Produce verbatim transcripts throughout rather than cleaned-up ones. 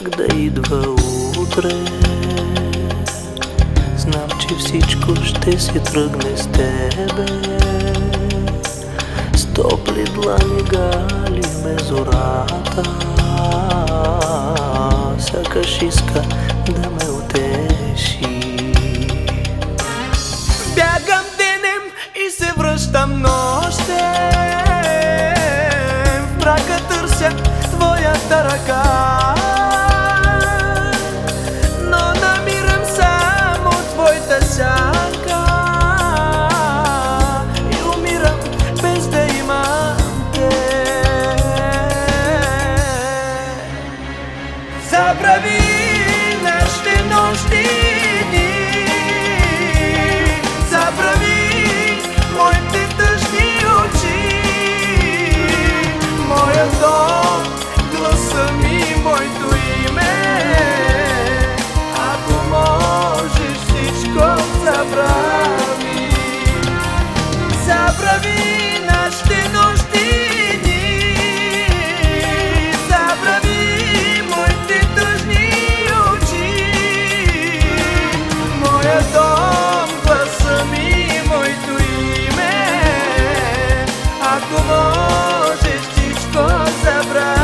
как да идва утре. Знам, че всичко ще се тръгне с тебе. С топли длани галиме зората, сякаш иска да ме утеши. Бягам денем и се връщам нощем, в мрака търся твоята ръка, но намирам само твоята сянка и умирам без да имам те. Забрави нашите нощи и дни, забрави моите тъжни очи, моя дом, гласа ми, моето име. Ако можеш, всичко забрави. Забрави нашите нощи и дни, забрави моите тъжни очи, моя дом, гласа ми, моето име. Ако можеш, всичко забрави.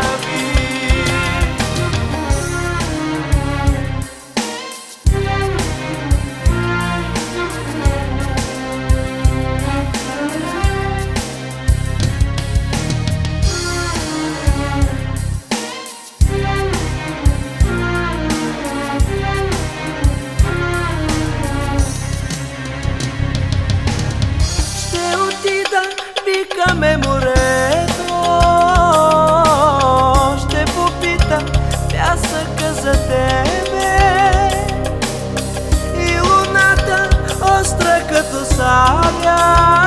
Ще отида, викаме морето, ще попитам пясъка за тебе и луната, остра като сабя,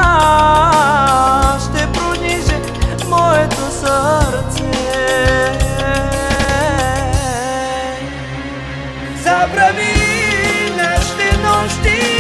ще прониже моето сърце. Забрави нашите нощи